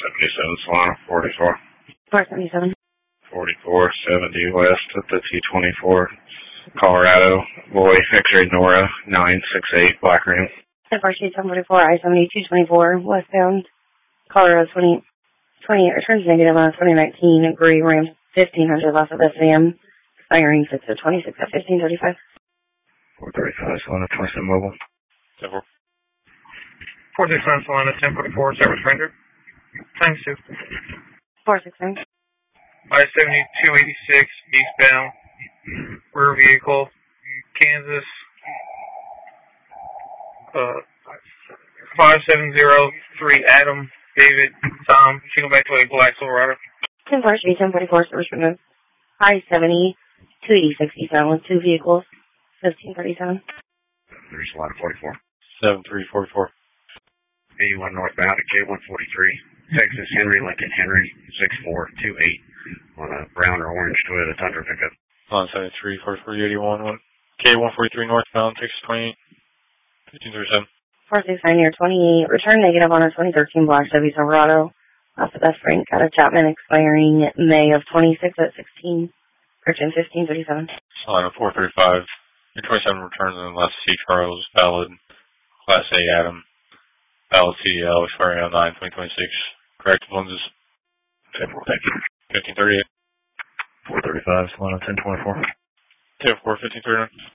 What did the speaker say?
477 Solana, 44. 477. 4470 west at the T24. Colorado, boy, X-ray Nora, 968, Black Rim. 1044, I-7224, westbound, Colorado 20, returns negative on 2019, Gray Ram 1500 left of SAM, expiring 6 of 26 at 1535. 435, Solana, 27 mobile. 469 Solana, 1044, Service Ranger. Times 2. 469. I-7286, eastbound, rear vehicle, Kansas, 5703 Adam, David, Tom, single back to a Black Silverado. 1044, service removed. I-70, 286 eastbound with 2 vehicles, 1537. 3 Solana, 44. 7344. 81 northbound at K143. Texas Henry, Lincoln Henry, 6428 on a brown or orange Toyota Tundra pickup. On 73, 4381, K143 northbound, Texas 28, 1537. 469 near 28, return negative on a 2013 Black Chevy Silverado. Off the best Frank out of Chapman, expiring May of 26 at 16, Virgin 1537. On 435, 27 returns unless C. Charles, valid, Class A Adam, valid CDL, expiring on 9/2026. Corrective lenses. 10-4, thank you. 1538. 435, Solana, 1024. 10-4, 1539.